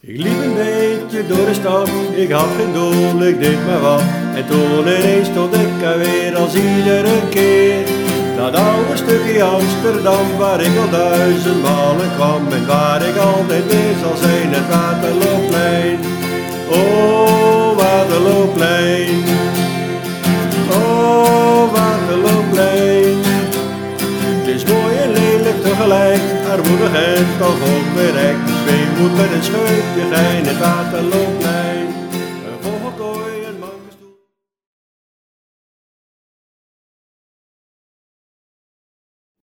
Ik liep een beetje door de stad, ik had geen doel, ik deed maar wat. En toen ineens stond ik er weer als iedere keer. Dat oude stukje Amsterdam waar ik al 1000 malen kwam. En waar ik altijd weer zal zijn, het Waterlooplein. Oh, Waterlooplein. Oh, Waterlooplein. Het is mooi en lelijk tegelijk, armoedig en toch onbereikt. Dus weemoed met een scheutje gein, het Waterlooplein. Een vogelkooi